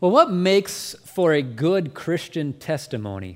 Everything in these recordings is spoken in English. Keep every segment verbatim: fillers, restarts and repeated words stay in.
Well, what makes for a good Christian testimony?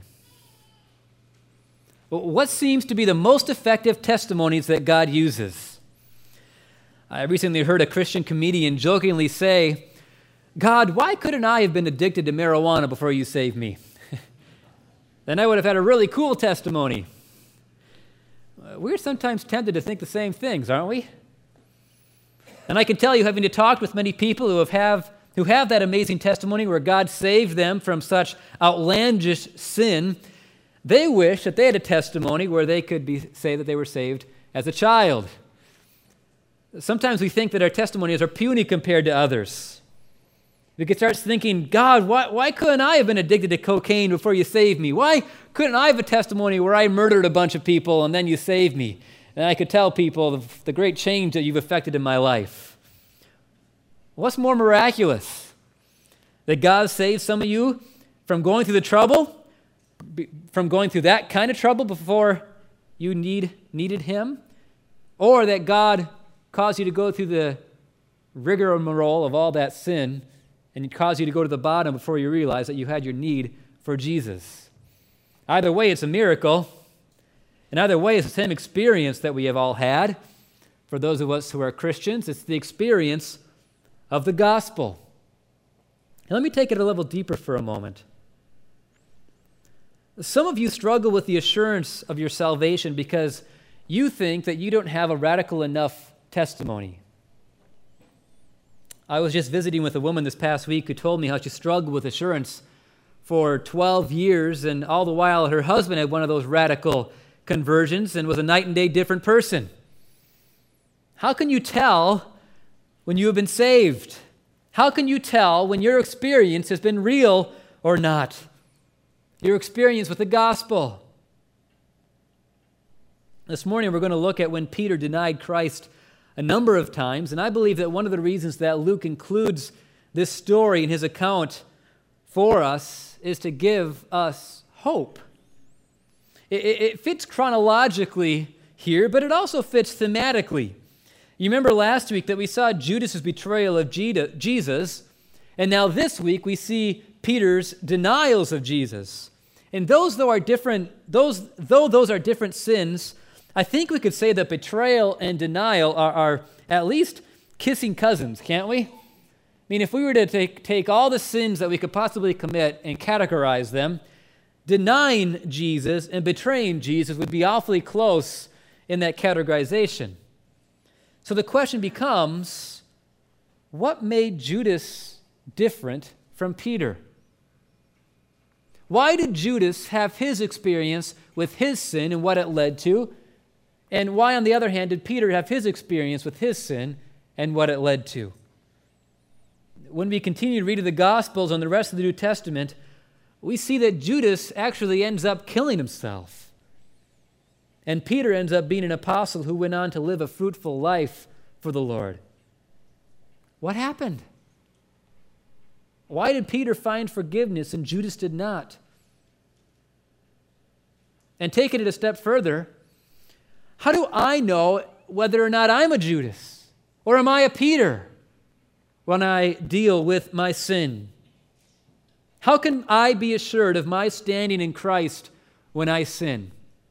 What seems to be the most effective testimonies that God uses? I recently heard a Christian comedian jokingly say, "God, why couldn't I have been addicted to marijuana before you saved me? Then I would have had a really cool testimony." We're sometimes tempted to think the same things, aren't we? And I can tell you, having to talk with many people who have, have who have that amazing testimony where God saved them from such outlandish sin, they wish that they had a testimony where they could be, say that they were saved as a child. Sometimes we think that our testimonies are puny compared to others. We could start thinking, God, why, why couldn't I have been addicted to cocaine before you saved me? Why couldn't I have a testimony where I murdered a bunch of people and then you saved me? And I could tell people the, the great change that you've effected in my life. What's more miraculous? That God saved some of you from going through the trouble, from going through that kind of trouble before you need, needed Him? Or that God caused you to go through the rigmarole of all that sin and He caused you to go to the bottom before you realized that you had your need for Jesus? Either way, it's a miracle. And either way, it's the same experience that we have all had. For those of us who are Christians, it's the experience of the gospel. Now, let me take it a level deeper for a moment. Some of you struggle with the assurance of your salvation because you think that you don't have a radical enough testimony. I was just visiting with a woman this past week who told me how she struggled with assurance for twelve years, and all the while her husband had one of those radical conversions and was a night and day different person. How can you tell when you have been saved? How can you tell when your experience has been real or not? Your experience with the gospel. This morning we're going to look at when Peter denied Christ a number of times, and I believe that one of the reasons that Luke includes this story in his account for us is to give us hope. It, it, it fits chronologically here, but it also fits thematically. You remember last week that we saw Judas' betrayal of Jesus, and now this week we see Peter's denials of Jesus. And those though are different, those though those are different sins, I think we could say that betrayal and denial are, are at least kissing cousins, can't we? I mean, if we were to take, take all the sins that we could possibly commit and categorize them, denying Jesus and betraying Jesus would be awfully close in that categorization. So the question becomes, what made Judas different from Peter? Why did Judas have his experience with his sin and what it led to? And why, on the other hand, did Peter have his experience with his sin and what it led to? When we continue to read the Gospels and the rest of the New Testament, we see that Judas actually ends up killing himself. And Peter ends up being an apostle who went on to live a fruitful life for the Lord. What happened? Why did Peter find forgiveness and Judas did not? And taking it a step further, how do I know whether or not I'm a Judas? Or am I a Peter when I deal with my sin? How can I be assured of my standing in Christ when I sin?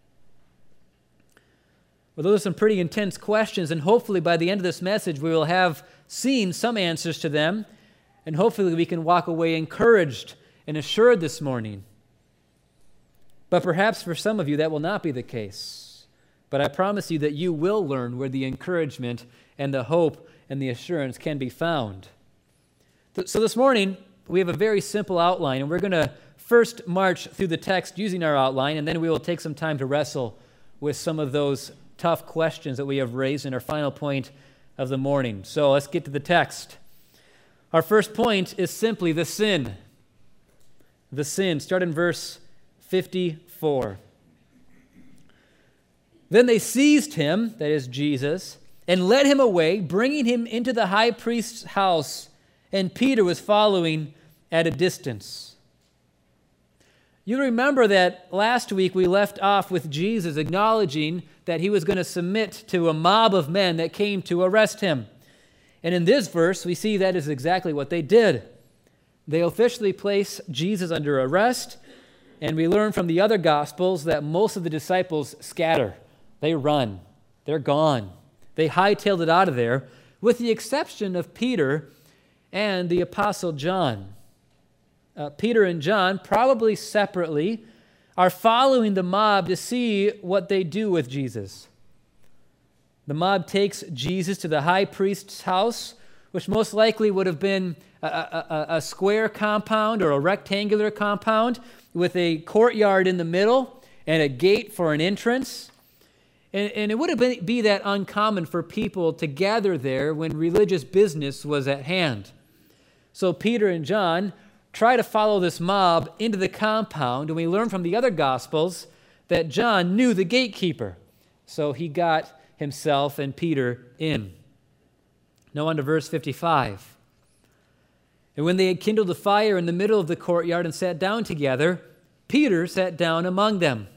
Well, those are some pretty intense questions, and hopefully by the end of this message we will have seen some answers to them, and hopefully we can walk away encouraged and assured this morning. But perhaps for some of you that will not be the case. But I promise you that you will learn where the encouragement and the hope and the assurance can be found. So this morning we have a very simple outline, and we're going to first march through the text using our outline, and then we will take some time to wrestle with some of those tough questions that we have raised in our final point of the morning. So let's get to the text. Our first point is simply the sin. The sin. Start in verse fifty-four. Then they seized him, that is Jesus, and led him away, bringing him into the high priest's house, and Peter was following at a distance. You remember that last week we left off with Jesus acknowledging that he was going to submit to a mob of men that came to arrest him. And in this verse, we see that is exactly what they did. They officially place Jesus under arrest, and we learn from the other Gospels that most of the disciples scatter. They run. They're gone. They hightailed it out of there, with the exception of Peter and the Apostle John. Uh, Peter and John, probably separately, are following the mob to see what they do with Jesus. The mob takes Jesus to the high priest's house, which most likely would have been a, a, a square compound or a rectangular compound with a courtyard in the middle and a gate for an entrance. And, and it wouldn't be, be that uncommon for people to gather there when religious business was at hand. So Peter and John try to follow this mob into the compound, and we learn from the other Gospels that John knew the gatekeeper. So he got himself and Peter in. Now on to verse fifty-five. And when they had kindled a fire in the middle of the courtyard and sat down together, Peter sat down among them.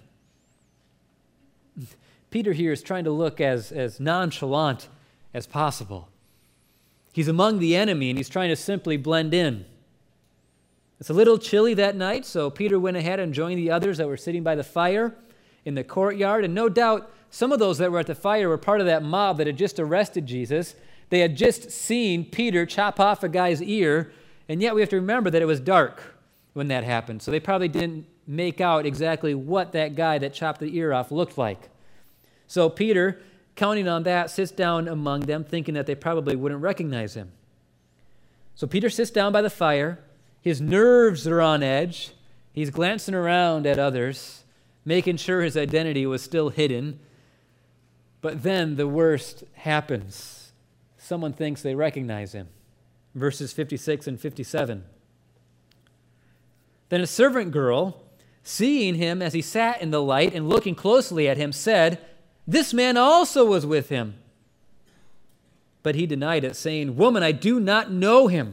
Peter here is trying to look as, as nonchalant as possible. He's among the enemy, and he's trying to simply blend in. It's a little chilly that night, so Peter went ahead and joined the others that were sitting by the fire in the courtyard, and no doubt some of those that were at the fire were part of that mob that had just arrested Jesus. They had just seen Peter chop off a guy's ear, and yet we have to remember that it was dark when that happened, so they probably didn't make out exactly what that guy that chopped the ear off looked like. So Peter, counting on that, sits down among them, thinking that they probably wouldn't recognize him. So Peter sits down by the fire. His nerves are on edge. He's glancing around at others, making sure his identity was still hidden. But then the worst happens. Someone thinks they recognize him. Verses fifty-six and fifty-seven. Then a servant girl, seeing him as he sat in the light and looking closely at him, said, "This man also was with him." But he denied it, saying, "Woman, I do not know him."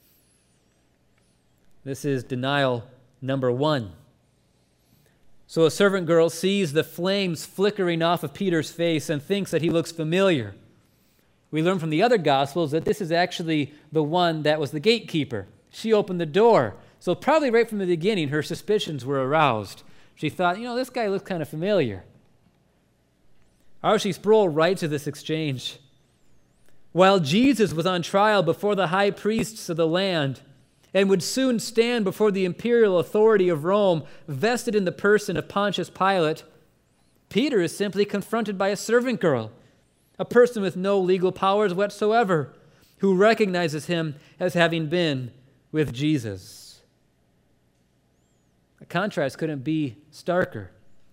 This is denial number one. So a servant girl sees the flames flickering off of Peter's face and thinks that he looks familiar. We learn from the other Gospels that this is actually the one that was the gatekeeper. She opened the door. So probably right from the beginning, her suspicions were aroused. She thought, you know, this guy looks kind of familiar. R C Sproul writes of this exchange. While Jesus was on trial before the high priests of the land and would soon stand before the imperial authority of Rome, vested in the person of Pontius Pilate, Peter is simply confronted by a servant girl, a person with no legal powers whatsoever, who recognizes him as having been with Jesus. The contrast couldn't be starker.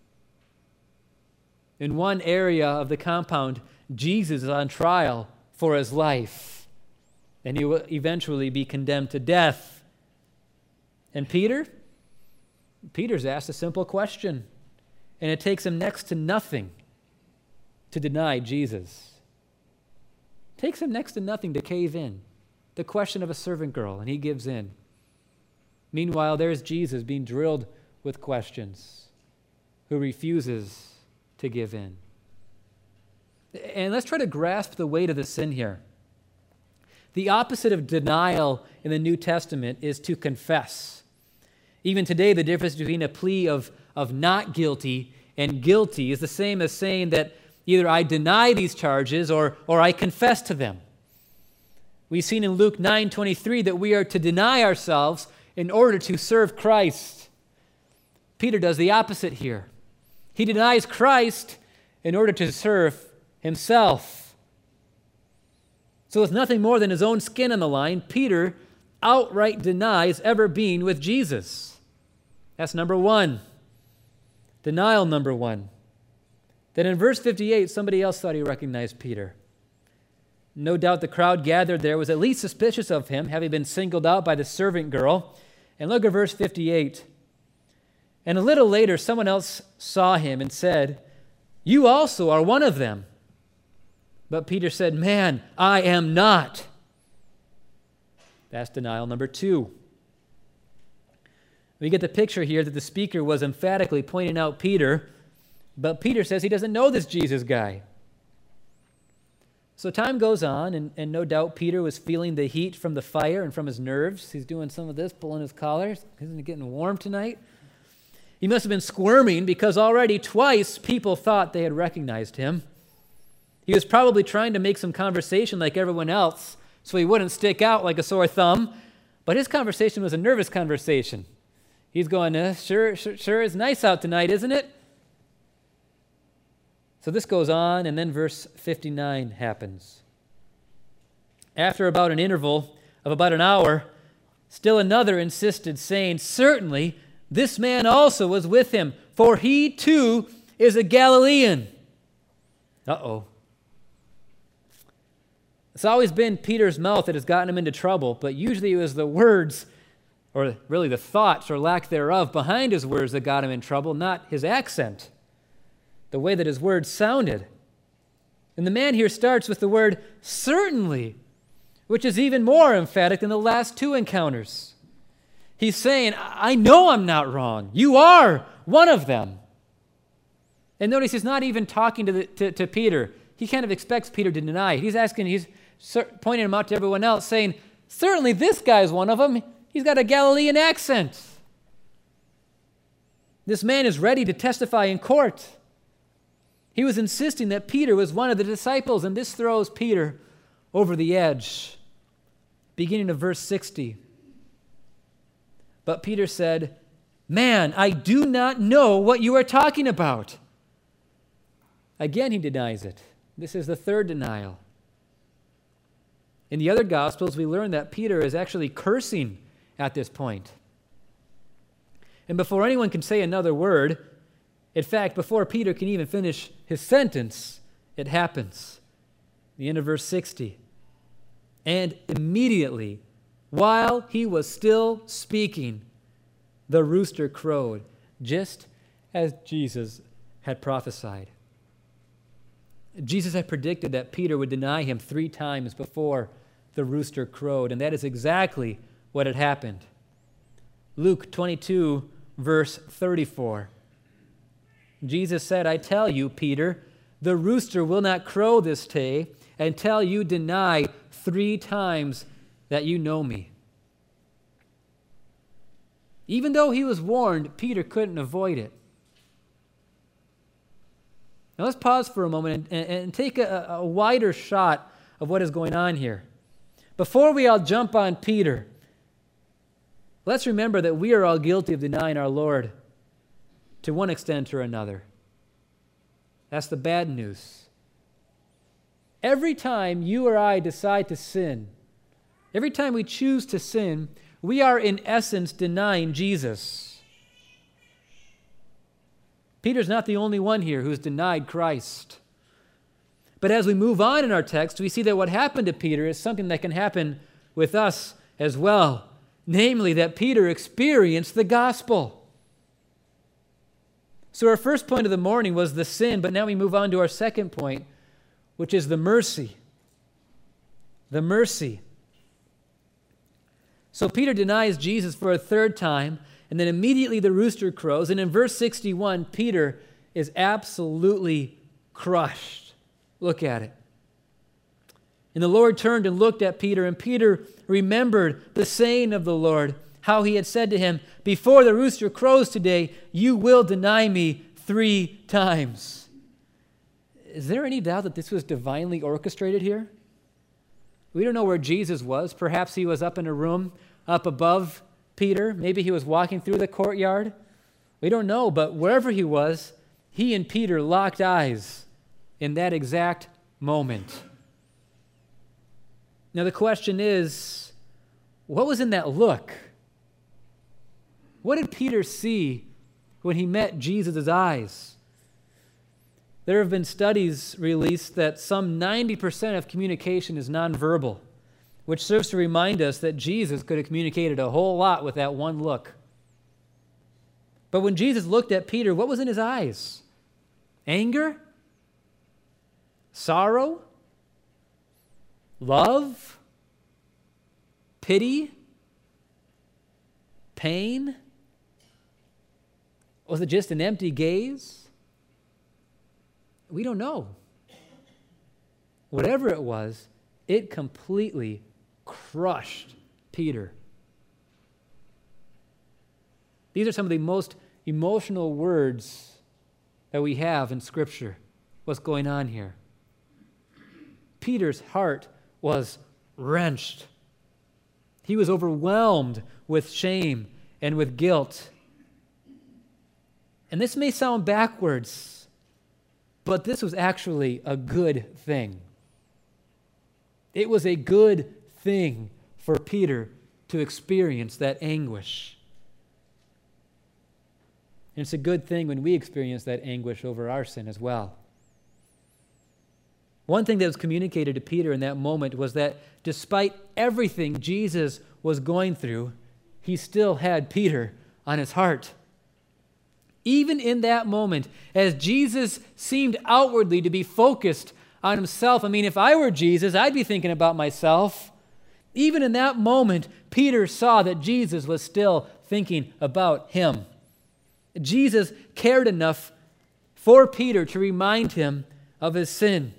In one area of the compound, Jesus is on trial for his life, and he will eventually be condemned to death. And Peter? Peter's asked a simple question, and it takes him next to nothing to deny Jesus. It takes him next to nothing to cave in. The question of a servant girl, and he gives in. Meanwhile, there's Jesus being drilled with questions, who refuses to give in. And let's try to grasp the weight of the sin here. The opposite of denial in the New Testament is to confess. Even today, the difference between a plea of, of not guilty and guilty is the same as saying that either I deny these charges or, or I confess to them. We've seen in Luke nine twenty-three that we are to deny ourselves in order to serve Christ. Peter does the opposite here. He denies Christ in order to serve himself. So with nothing more than his own skin on the line, Peter outright denies ever being with Jesus. That's number one. Denial number one. Then in verse fifty-eight, somebody else thought he recognized Peter. No doubt the crowd gathered there was at least suspicious of him, having been singled out by the servant girl. And look at verse fifty-eight. And a little later, someone else saw him and said, "You also are one of them." But Peter said, "Man, I am not." That's denial number two. We get the picture here that the speaker was emphatically pointing out Peter, but Peter says he doesn't know this Jesus guy. So time goes on, and, and no doubt Peter was feeling the heat from the fire and from his nerves. He's doing some of this, pulling his collar. Isn't it getting warm tonight? He must have been squirming because already twice people thought they had recognized him. He was probably trying to make some conversation like everyone else so he wouldn't stick out like a sore thumb, but his conversation was a nervous conversation. He's going, uh, sure, sure, sure, it's nice out tonight, isn't it? So this goes on, and then verse fifty-nine happens. After about an interval of about an hour, still another insisted, saying, certainly this man also was with him, for he too is a Galilean. Uh-oh. It's always been Peter's mouth that has gotten him into trouble, but usually it was the words, or really the thoughts or lack thereof behind his words that got him in trouble, not his accent, the way that his words sounded. And the man here starts with the word certainly, which is even more emphatic than the last two encounters. He's saying, I know I'm not wrong. You are one of them. And notice he's not even talking to, the, to, to Peter. He kind of expects Peter to deny it. He's asking, he's pointing him out to everyone else, saying, certainly this guy's one of them. He's got a Galilean accent. This man is ready to testify in court. He was insisting that Peter was one of the disciples, and this throws Peter over the edge. Beginning of verse sixty. But Peter said, man, I do not know what you are talking about. Again, he denies it. This is the third denial. In the other Gospels, we learn that Peter is actually cursing at this point. And before anyone can say another word, in fact, before Peter can even finish his sentence, it happens. The end of verse sixty. And immediately, while he was still speaking, the rooster crowed, just as Jesus had prophesied. Jesus had predicted that Peter would deny him three times before the rooster crowed, and that is exactly what had happened. Luke twenty-two, verse thirty-four. Jesus said, I tell you, Peter, the rooster will not crow this day until you deny three times that you know me. Even though he was warned, Peter couldn't avoid it. Now let's pause for a moment and, and, and take a, a wider shot of what is going on here. Before we all jump on Peter, let's remember that we are all guilty of denying our Lord to one extent or another. That's the bad news. Every time you or I decide to sin, every time we choose to sin, we are in essence denying Jesus. Peter's not the only one here who's denied Christ. But as we move on in our text, we see that what happened to Peter is something that can happen with us as well. Namely, that Peter experienced the gospel. So our first point of the morning was the sin, but now we move on to our second point, which is the mercy. The mercy. So Peter denies Jesus for a third time, and then immediately the rooster crows. And in verse sixty-one, Peter is absolutely crushed. Look at it. And the Lord turned and looked at Peter, and Peter remembered the saying of the Lord, how he had said to him, before the rooster crows today, you will deny me three times. Is there any doubt that this was divinely orchestrated here? We don't know where Jesus was. Perhaps he was up in a room up above Peter. Maybe he was walking through the courtyard. We don't know, but wherever he was, he and Peter locked eyes in that exact moment. Now the question is, what was in that look? What did Peter see when he met Jesus' eyes? There have been studies released that some ninety percent of communication is nonverbal, which serves to remind us that Jesus could have communicated a whole lot with that one look. But when Jesus looked at Peter, what was in his eyes? Anger? Sorrow? Love? Pity? Pain? Was it just an empty gaze? We don't know. whatever it was, it completely crushed Peter. These are some of the most emotional words that we have in Scripture. What's going on here? Peter's heart was wrenched. He was overwhelmed with shame and with guilt. And this may sound backwards, but this was actually a good thing. It was a good thing for Peter to experience that anguish. And it's a good thing when we experience that anguish over our sin as well. One thing that was communicated to Peter in that moment was that despite everything Jesus was going through, he still had Peter on his heart. Even in that moment, as Jesus seemed outwardly to be focused on himself, I mean, if I were Jesus, I'd be thinking about myself. Even in that moment, Peter saw that Jesus was still thinking about him. Jesus cared enough for Peter to remind him of his sin.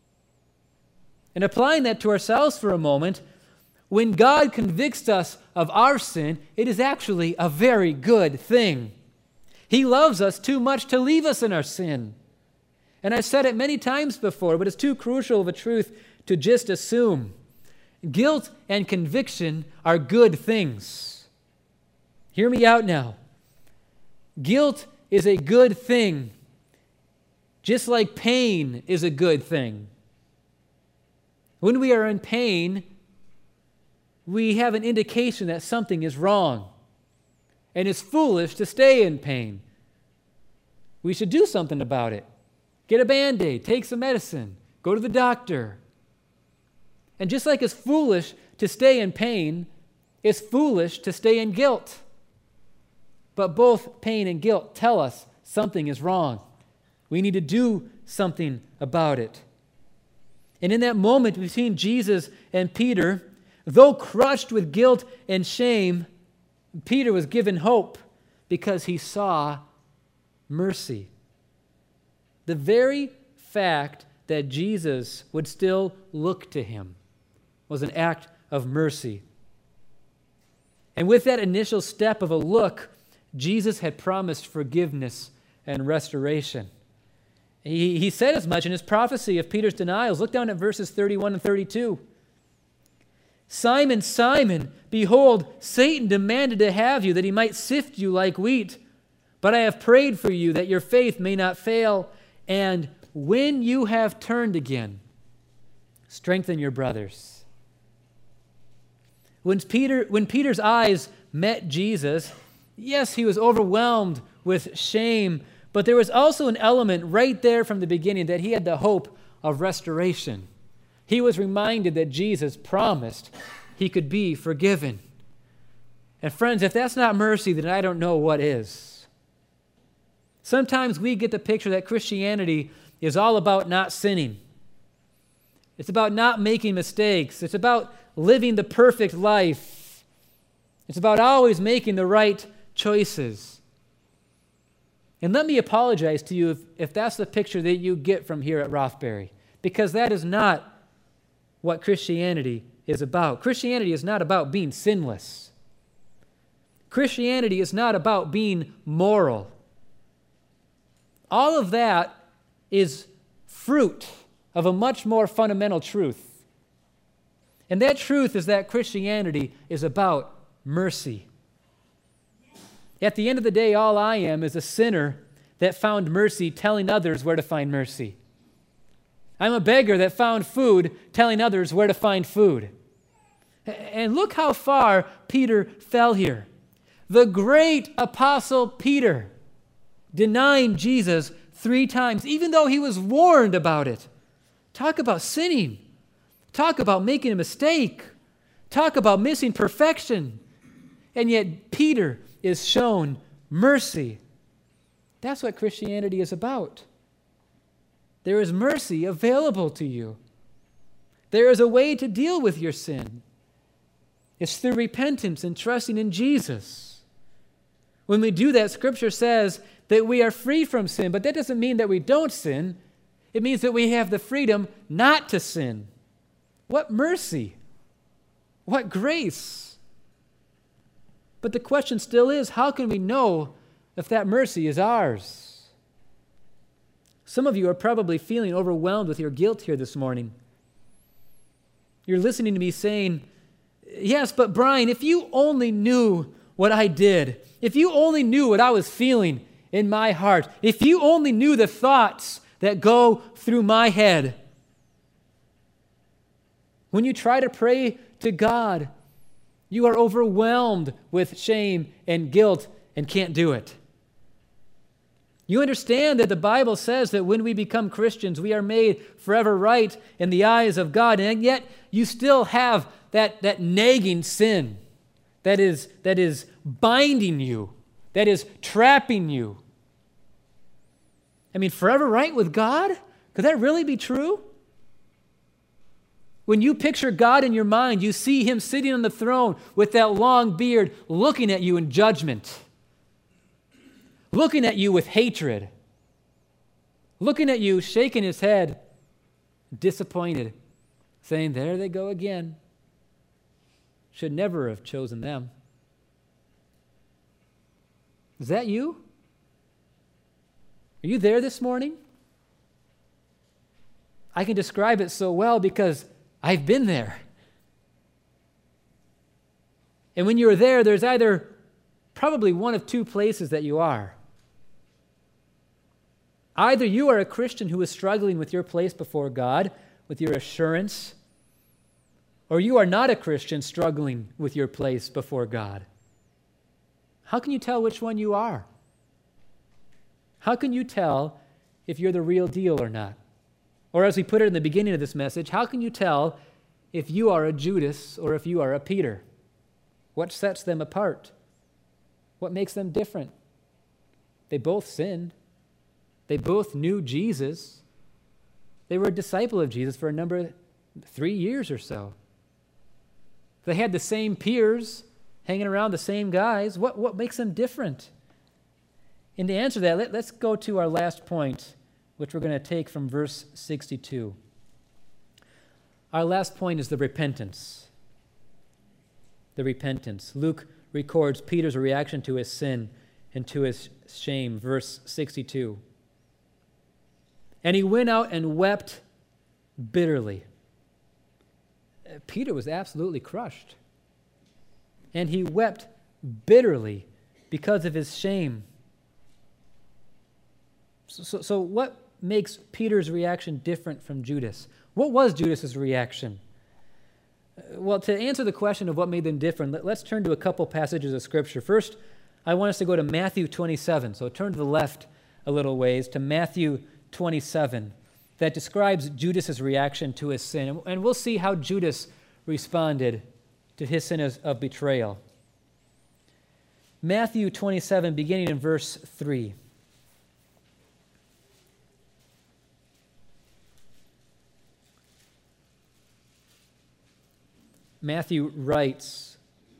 And applying that to ourselves for a moment, when God convicts us of our sin, it is actually a very good thing. He loves us too much to leave us in our sin. And I've said it many times before, but it's too crucial of a truth to just assume. Guilt and conviction are good things. Hear me out now. Guilt is a good thing, just like pain is a good thing. When we are in pain, we have an indication that something is wrong, and it's foolish to stay in pain. We should do something about it. Get a Band-Aid, take some medicine, go to the doctor. And just like it's foolish to stay in pain, it's foolish to stay in guilt. But both pain and guilt tell us something is wrong. We need to do something about it. And in that moment between Jesus and Peter, though crushed with guilt and shame, Peter was given hope because he saw mercy. The very fact that Jesus would still look to him was an act of mercy. And with that initial step of a look, Jesus had promised forgiveness and restoration. He, he said as much in his prophecy of Peter's denials. Look down at verses thirty-one and thirty-two. Simon, Simon, behold, Satan demanded to have you that he might sift you like wheat. But I have prayed for you that your faith may not fail. And when you have turned again, strengthen your brothers. When Peter, when Peter's eyes met Jesus, yes, he was overwhelmed with shame, but there was also an element right there from the beginning that he had the hope of restoration. He was reminded that Jesus promised he could be forgiven. And friends, if that's not mercy, then I don't know what is. Sometimes we get the picture that Christianity is all about not sinning. It's about not making mistakes. It's about living the perfect life. It's about always making the right choices. And let me apologize to you if, if that's the picture that you get from here at Rothbury, because that is not what Christianity is about. Christianity is not about being sinless. Christianity is not about being moral. All of that is fruit of a much more fundamental truth. And that truth is that Christianity is about mercy. At the end of the day, all I am is a sinner that found mercy telling others where to find mercy. I'm a beggar that found food telling others where to find food. And look how far Peter fell here. The great apostle Peter denying Jesus three times, even though he was warned about it. Talk about sinning. Talk about making a mistake. Talk about missing perfection. And yet Peter is shown mercy. That's what Christianity is about. There is mercy available to you. There is a way to deal with your sin. It's through repentance and trusting in Jesus. When we do that, Scripture says that we are free from sin, but that doesn't mean that we don't sin. It means that we have the freedom not to sin. What mercy! What grace! But the question still is, how can we know if that mercy is ours? Some of you are probably feeling overwhelmed with your guilt here this morning. You're listening to me saying, yes, but Brian, if you only knew what I did, if you only knew what I was feeling in my heart, if you only knew the thoughts that go through my head. When you try to pray to God, you are overwhelmed with shame and guilt and can't do it. You understand that the Bible says that when we become Christians, we are made forever right in the eyes of God, and yet you still have that, that nagging sin that is, that is binding you, that is trapping you. I mean, forever right with God? Could that really be true? When you picture God in your mind, you see him sitting on the throne with that long beard looking at you in judgment, looking at you with hatred, looking at you, shaking his head, disappointed, saying, there they go again. Should never have chosen them. Is that you? Are you there this morning? I can describe it so well because I've been there. And when you're there, there's either probably one of two places that you are. Either you are a Christian who is struggling with your place before God, with your assurance, or you are not a Christian struggling with your place before God. How can you tell which one you are? How can you tell if you're the real deal or not? Or as we put it in the beginning of this message, how can you tell if you are a Judas or if you are a Peter? What sets them apart? What makes them different? They both sinned. They both knew Jesus. They were a disciple of Jesus for a number of three years or so. They had the same peers hanging around, the same guys. What, what makes them different? And to answer that, let, let's go to our last point, which we're going to take from verse sixty-two. Our last point is the repentance. The repentance. Luke records Peter's reaction to his sin and to his shame. Verse sixty-two. And he went out and wept bitterly. Peter was absolutely crushed. And he wept bitterly because of his shame. So, so, so what makes Peter's reaction different from Judas? What was Judas's reaction? Well, to answer the question of what made them different, let, let's turn to a couple passages of Scripture. First, I want us to go to Matthew twenty-seven. So turn to the left a little ways to Matthew twenty-seven. That describes Judas's reaction to his sin. And we'll see how Judas responded to his sin of betrayal. Matthew twenty-seven, beginning in verse three. Matthew writes,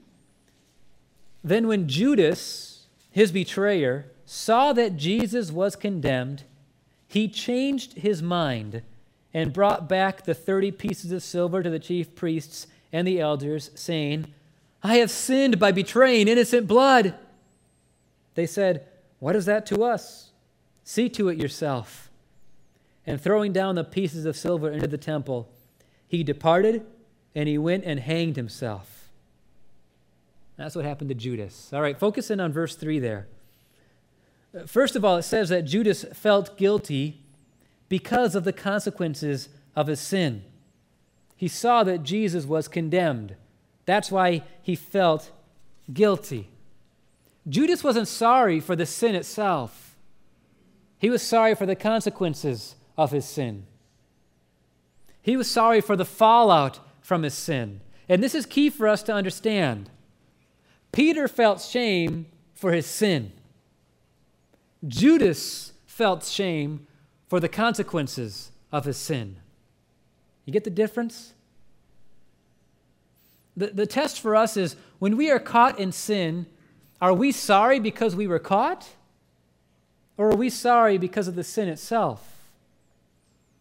Then when Judas, his betrayer, saw that Jesus was condemned, he changed his mind and brought back the thirty pieces of silver to the chief priests and the elders, saying, I have sinned by betraying innocent blood. They said, What is that to us? See to it yourself. And throwing down the pieces of silver into the temple, he departed and he went and hanged himself. That's what happened to Judas. All right, focus in on verse three there. First of all, it says that Judas felt guilty because of the consequences of his sin. He saw that Jesus was condemned. That's why he felt guilty. Judas wasn't sorry for the sin itself. He was sorry for the consequences of his sin. He was sorry for the fallout from his sin. And this is key for us to understand. Peter felt shame for his sin. Judas felt shame for the consequences of his sin. You get the difference? The, the test for us is when we are caught in sin, are we sorry because we were caught? Or are we sorry because of the sin itself?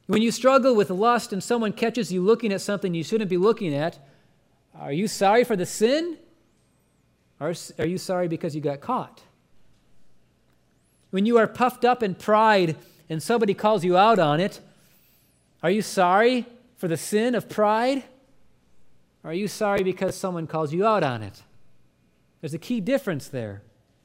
When you struggle with lust and someone catches you looking at something you shouldn't be looking at, are you sorry for the sin? Or are you sorry because you got caught? When you are puffed up in pride and somebody calls you out on it, are you sorry for the sin of pride? Or are you sorry because someone calls you out on it? There's a key difference there.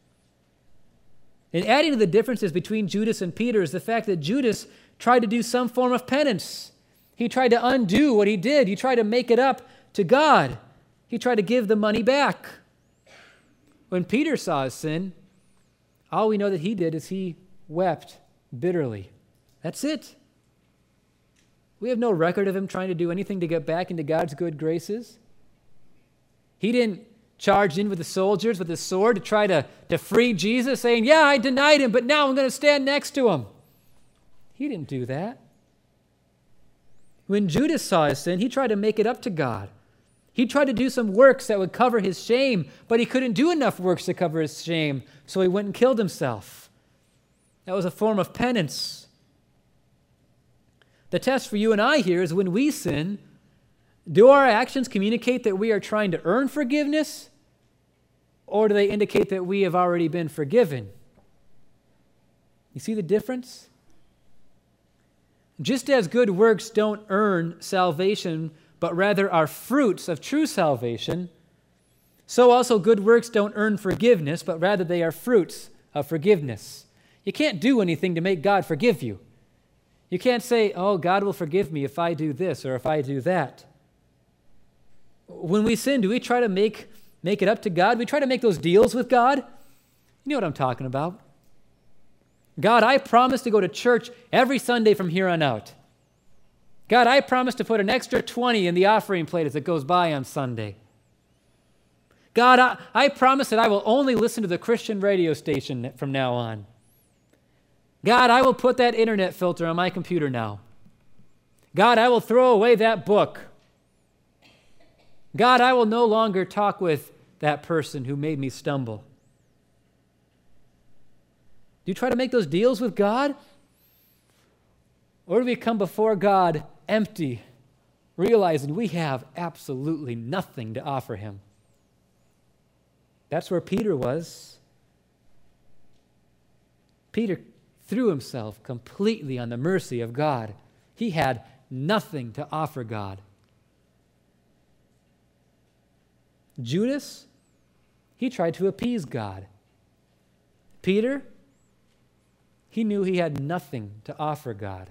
And adding to the differences between Judas and Peter is the fact that Judas tried to do some form of penance. He tried to undo what he did. He tried to make it up to God. He tried to give the money back. When Peter saw his sin, all we know that he did is he wept bitterly. That's it. We have no record of him trying to do anything to get back into God's good graces. He didn't charge in with the soldiers with his sword to try to, to free Jesus, saying, yeah, I denied him, but now I'm going to stand next to him. He didn't do that. When Judas saw his sin, he tried to make it up to God. He tried to do some works that would cover his shame, but he couldn't do enough works to cover his shame, so he went and killed himself. That was a form of penance. The test for you and I here is when we sin, do our actions communicate that we are trying to earn forgiveness, or do they indicate that we have already been forgiven? You see the difference? Just as good works don't earn salvation, but rather are fruits of true salvation, so also good works don't earn forgiveness, but rather they are fruits of forgiveness. You can't do anything to make God forgive you. You can't say, oh, God will forgive me if I do this or if I do that. When we sin, do we try to make, make it up to God? We try to make those deals with God? You know what I'm talking about. God, I promise to go to church every Sunday from here on out. God, I promise to put an extra twenty in the offering plate as it goes by on Sunday. God, I, I promise that I will only listen to the Christian radio station from now on. God, I will put that internet filter on my computer now. God, I will throw away that book. God, I will no longer talk with that person who made me stumble. Do you try to make those deals with God? Or do we come before God empty, realizing we have absolutely nothing to offer him? That's where Peter was. Peter threw himself completely on the mercy of God. He had nothing to offer God. Judas, he tried to appease God. Peter, he knew he had nothing to offer God.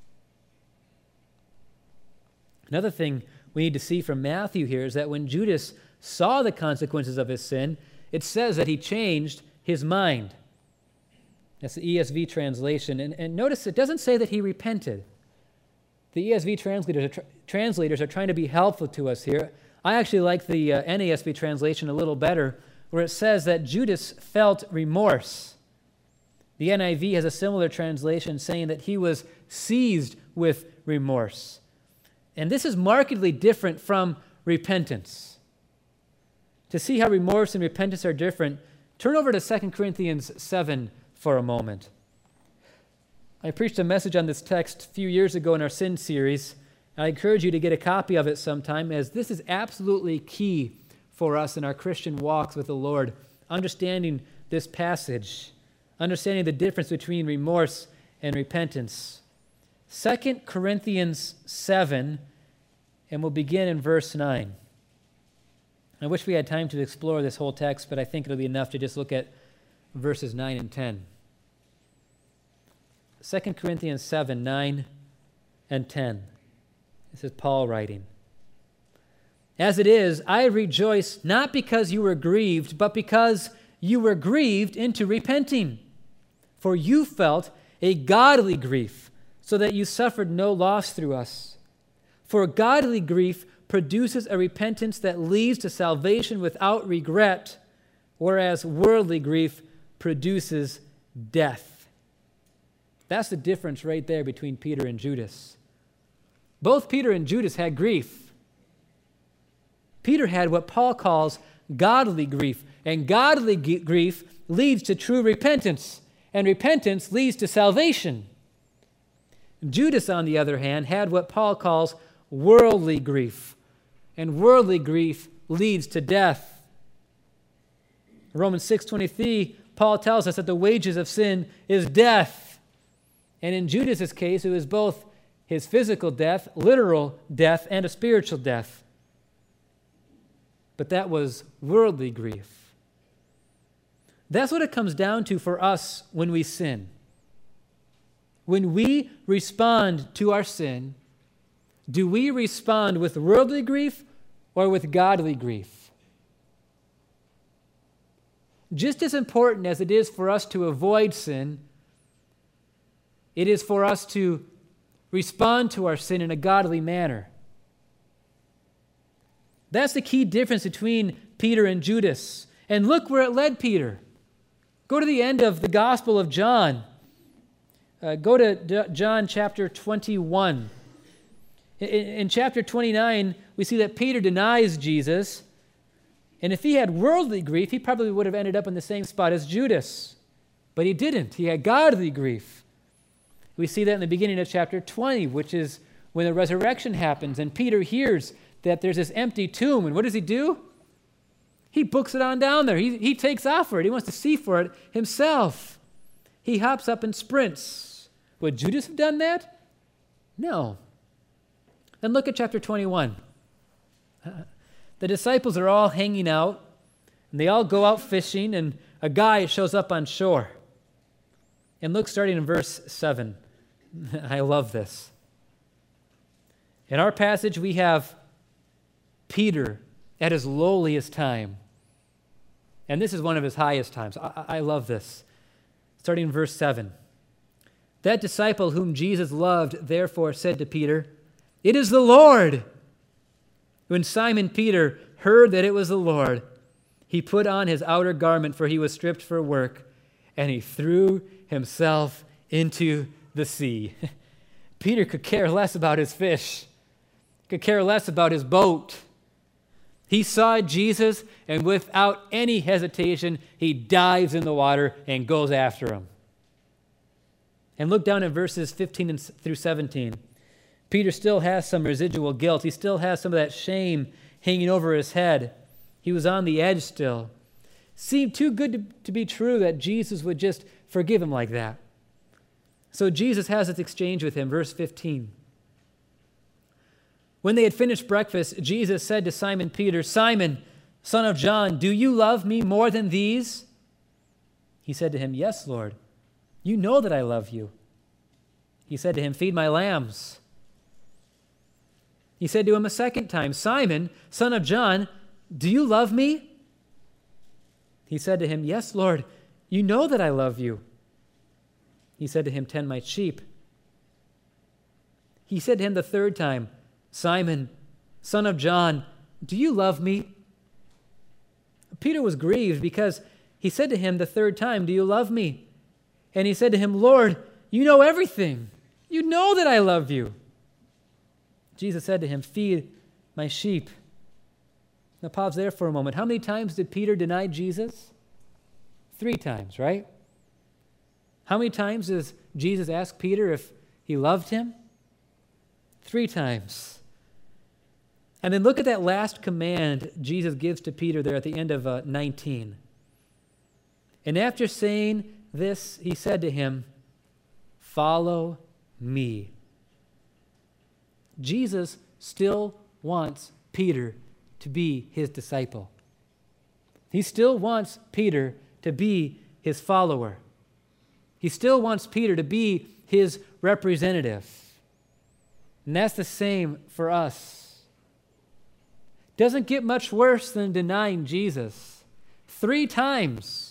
Another thing we need to see from Matthew here is that when Judas saw the consequences of his sin, it says that he changed his mind. That's the E S V translation. And, and notice it doesn't say that he repented. The E S V translators are, tr- translators are trying to be helpful to us here. I actually like the uh, N A S B translation a little better, where it says that Judas felt remorse. The N I V has a similar translation saying that he was seized with remorse. And this is markedly different from repentance. To see how remorse and repentance are different, turn over to Second Corinthians seven for a moment. I preached a message on this text a few years ago in our sin series. I encourage you to get a copy of it sometime, as this is absolutely key for us in our Christian walks with the Lord, understanding this passage, understanding the difference between remorse and repentance. Second Corinthians seven, and we'll begin in verse nine. I wish we had time to explore this whole text, but I think it'll be enough to just look at verses nine and ten. Second Corinthians seven, nine and ten. This is Paul writing. As it is, I rejoice not because you were grieved, but because you were grieved into repenting. For you felt a godly grief, so that you suffered no loss through us. For godly grief produces a repentance that leads to salvation without regret, whereas worldly grief produces death. That's the difference right there between Peter and Judas. Both Peter and Judas had grief. Peter had what Paul calls godly grief, and godly g- grief leads to true repentance, and repentance leads to salvation. Judas, on the other hand, had what Paul calls worldly grief, and worldly grief leads to death. Romans six twenty-three, Paul tells us that the wages of sin is death. And in Judas's case, it was both his physical death, literal death, and a spiritual death. But that was worldly grief. That's what it comes down to for us when we sin. When we respond to our sin, do we respond with worldly grief or with godly grief? Just as important as it is for us to avoid sin, it is for us to respond to our sin in a godly manner. That's the key difference between Peter and Judas. And look where it led Peter. Go to the end of the Gospel of John. Uh, go to D- John chapter twenty-one. In, in chapter twenty-nine, we see that Peter denies Jesus. And if he had worldly grief, he probably would have ended up in the same spot as Judas. But he didn't. He had godly grief. We see that in the beginning of chapter twenty, which is when the resurrection happens. And Peter hears that there's this empty tomb. And what does he do? He books it on down there. He, he takes off for it. He wants to see for it himself. He hops up and sprints. Would Judas have done that? No. Then look at chapter twenty-one. Uh, the disciples are all hanging out, and they all go out fishing, and a guy shows up on shore. And look, starting in verse seven. I love this. In our passage, we have Peter at his lowliest time. And this is one of his highest times. I, I love this. Starting in verse seven. That disciple whom Jesus loved, therefore, said to Peter, "It is the Lord." When Simon Peter heard that it was the Lord, he put on his outer garment, for he was stripped for work, and he threw himself into the sea. Peter could care less about his fish, could care less about his boat. He saw Jesus, and without any hesitation, he dives in the water and goes after him. And look down at verses fifteen through seventeen. Peter still has some residual guilt. He still has some of that shame hanging over his head. He was on the edge still. Seemed too good to, to be true that Jesus would just forgive him like that. So Jesus has this exchange with him, verse fifteen. When they had finished breakfast, Jesus said to Simon Peter, "Simon, son of John, do you love me more than these?" He said to him, "Yes, Lord. You know that I love you." He said to him, "Feed my lambs." He said to him a second time, "Simon, son of John, do you love me?" He said to him, "Yes, Lord. You know that I love you." He said to him, "Tend my sheep." He said to him the third time, "Simon, son of John, do you love me?" Peter was grieved because he said to him the third time, "Do you love me?" And he said to him, "Lord, you know everything. You know that I love you." Jesus said to him, "Feed my sheep." Now pause there for a moment. How many times did Peter deny Jesus? Three times, right? How many times does Jesus ask Peter if he loved him? Three times. And then look at that last command Jesus gives to Peter there at the end of uh, nineteen. And after saying this, he said to him, "Follow me." Jesus still wants Peter to be his disciple. He still wants Peter to be his follower. He still wants Peter to be his representative. And that's the same for us. Doesn't get much worse than denying Jesus. Three times.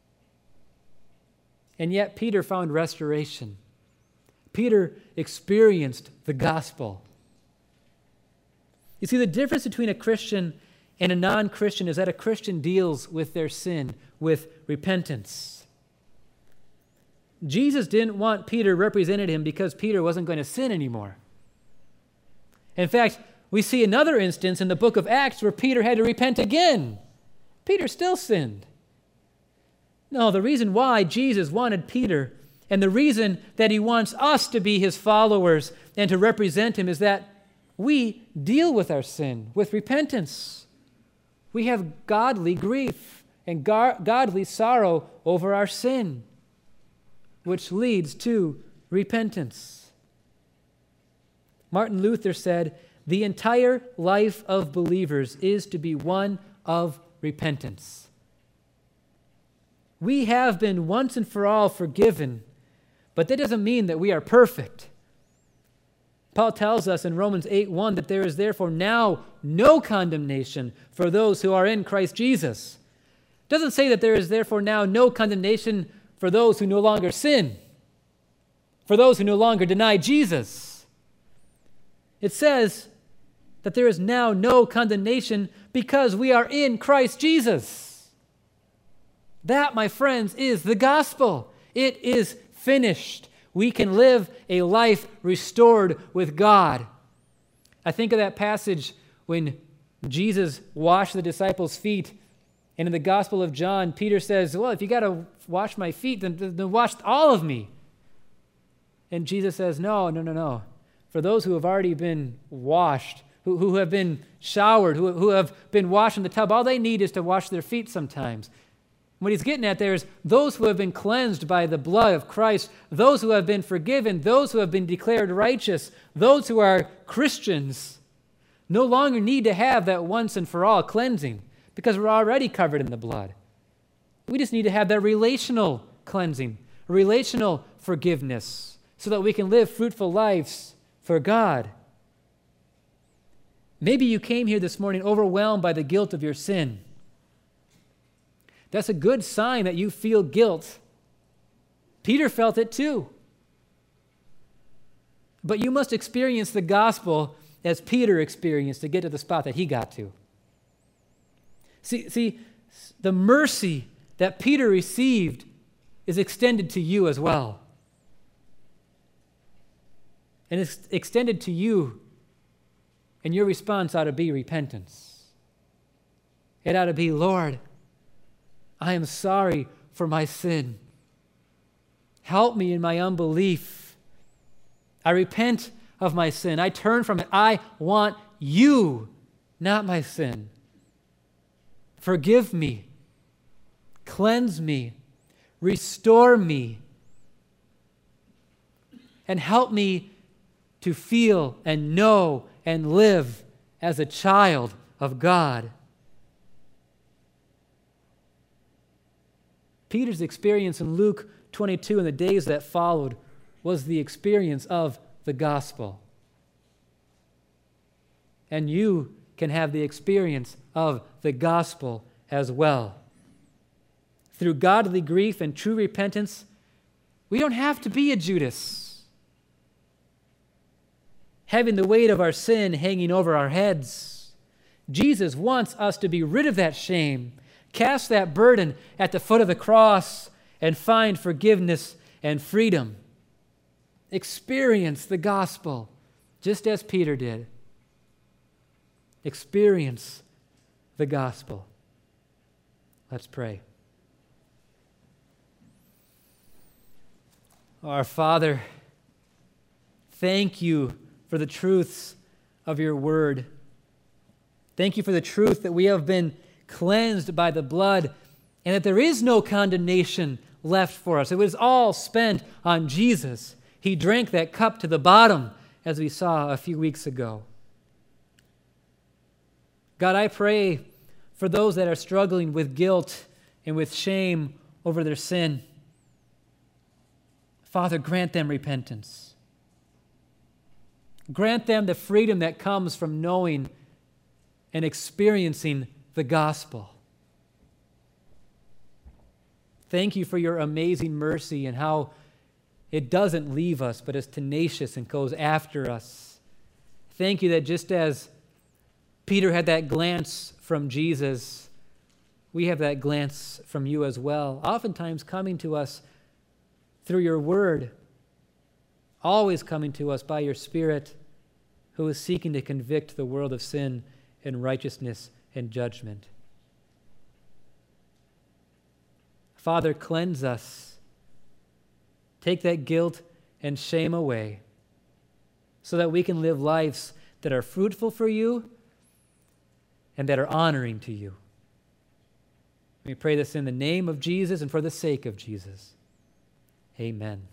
And yet Peter found restoration. Peter experienced the gospel. You see, the difference between a Christian and a non-Christian is that a Christian deals with their sin with repentance. Jesus didn't want Peter represented him because Peter wasn't going to sin anymore. In fact, we see another instance in the book of Acts where Peter had to repent again. Peter still sinned. No, the reason why Jesus wanted Peter And the reason that he wants us to be his followers and to represent him is that we deal with our sin with repentance. We have godly grief and gar- godly sorrow over our sin, which leads to repentance. Martin Luther said, "The entire life of believers is to be one of repentance." We have been once and for all forgiven, but that doesn't mean that we are perfect. Paul tells us in Romans eight one that there is therefore now no condemnation for those who are in Christ Jesus. It doesn't say that there is therefore now no condemnation for those who no longer sin, for those who no longer deny Jesus. It says that there is now no condemnation because we are in Christ Jesus. That, my friends, is the gospel. It is finished. We can live a life restored with God. I think of that passage when Jesus washed the disciples' feet, and in the Gospel of John, Peter says, well, if you got to wash my feet, then, then wash all of me. And Jesus says, no, no, no, no. For those who have already been washed, who, who have been showered, who, who have been washed in the tub, all they need is to wash their feet sometimes. What he's getting at there is those who have been cleansed by the blood of Christ, those who have been forgiven, those who have been declared righteous, those who are Christians, no longer need to have that once and for all cleansing because we're already covered in the blood. We just need to have that relational cleansing, relational forgiveness, so that we can live fruitful lives for God. Maybe you came here this morning overwhelmed by the guilt of your sin. That's a good sign that you feel guilt. Peter felt it too. But you must experience the gospel as Peter experienced to get to the spot that he got to. See, see, the mercy that Peter received is extended to you as well. And it's extended to you, and your response ought to be repentance. It ought to be, Lord, I am sorry for my sin. Help me in my unbelief. I repent of my sin. I turn from it. I want you, not my sin. Forgive me. Cleanse me. Restore me. And help me to feel and know and live as a child of God. Peter's experience in Luke twenty-two and the days that followed was the experience of the gospel. And you can have the experience of the gospel as well. Through godly grief and true repentance, we don't have to be a Judas, having the weight of our sin hanging over our heads. Jesus wants us to be rid of that shame, cast that burden at the foot of the cross, and find forgiveness and freedom. Experience the gospel, just as Peter did. Experience the gospel. Let's pray. Our Father, thank you for the truths of your word. Thank you for the truth that we have been cleansed by the blood, and that there is no condemnation left for us. It was all spent on Jesus. He drank that cup to the bottom, as we saw a few weeks ago. God, I pray for those that are struggling with guilt and with shame over their sin. Father, grant them repentance. Grant them the freedom that comes from knowing and experiencing the gospel. Thank you for your amazing mercy and how it doesn't leave us, but is tenacious and goes after us. Thank you that just as Peter had that glance from Jesus, we have that glance from you as well, oftentimes coming to us through your word, always coming to us by your Spirit, who is seeking to convict the world of sin and righteousness and judgment. Father, cleanse us. Take that guilt and shame away so that we can live lives that are fruitful for you and that are honoring to you. We pray this in the name of Jesus and for the sake of Jesus. Amen.